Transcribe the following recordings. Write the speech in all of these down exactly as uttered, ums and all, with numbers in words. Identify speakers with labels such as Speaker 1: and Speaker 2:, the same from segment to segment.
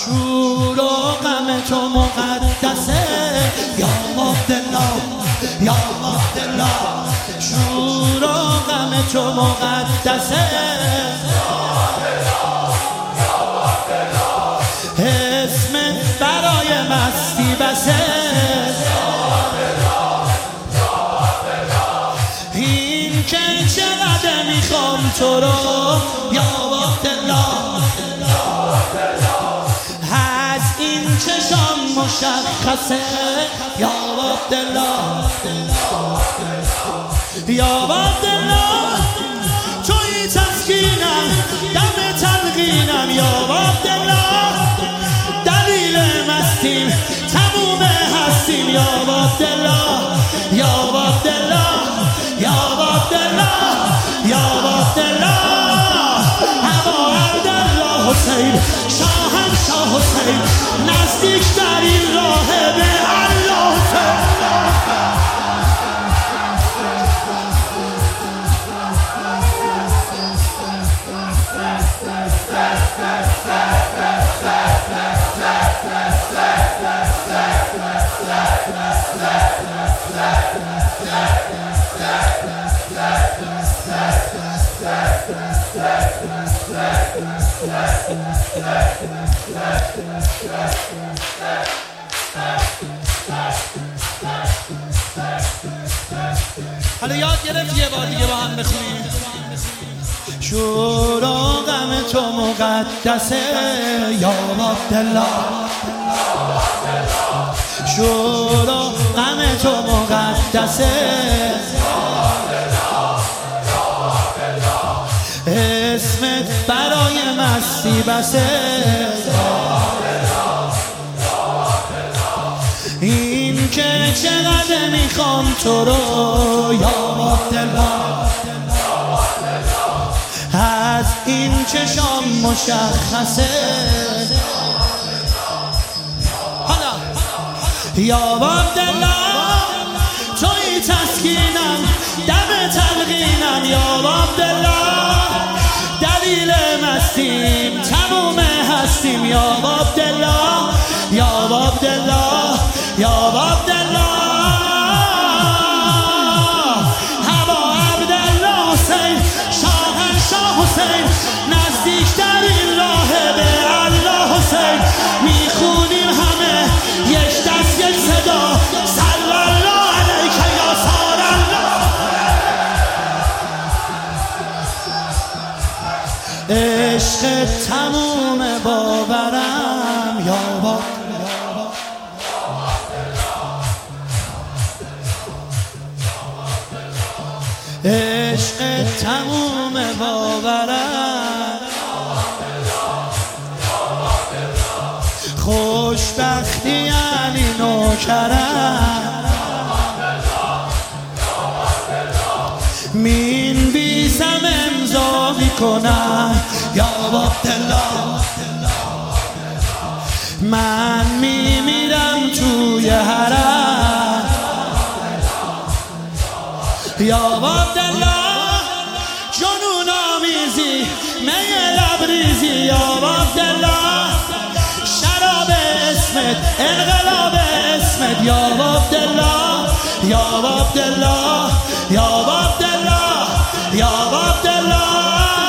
Speaker 1: شور و غم تو مقدسه یا عبدالله یا عبدالله، شور و غم تو مقدسه اسم برای مستی بسه این که چقدر میخوام تو رو یا عبدالله، از این چشام مشخصه یا عبدالله یا عبدالله، توی تسکینم دم تلقینم یا عبدالله، دلیل مستیم تموم هستیم یا عبدالله یا عبدالله یا عبدالله یا عبدالله، ابا عبدالله حسین شاهنشاه حسین، نزدیک در این راه به الله حسین. حالا یاد گرفت یه بار دیگه با هم بخونیم. شور و غم تو مقدسه یا عبدالله، شور و غم تو مقدسه اسمت برای مستی بسه این که چقدر میخوام تو رو یا عبدالله، از این چشام مشخصه حالا یا عبدالله، توی تسکینم دم تلقینم یا عبدالله، دلیل مستیم تموم هستیم یا عبدالله یا عبدالله یا عبدالله، ابا عبدالله حسین شاهنشاه حسین، نزدیک در این راه به الله حسین، میخونیم همه یک دست یک صدا صلی الله علیک یا سار الله، عشق تموم باورم یا با عشق تموم باورم، خوشبختی یعنی نوکرم، مین بیسم امضا میکنم یا عبدالله، من میمیرم توی حرم یا عبدالله، جنون آمیزی می لبریزی یا عبدالله، شراب اسمت انقلاب اسمت یا عبدالله یا عبدالله یا عبدالله یا عبدالله،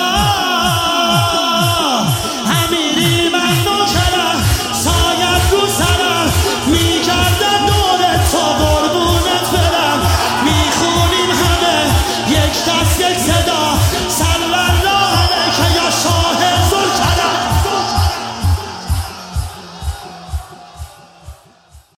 Speaker 1: امیری من نوکرم سایت رو سرم، میکردم دور تو قربونت برم، میخونیم همه یک دست یک صدا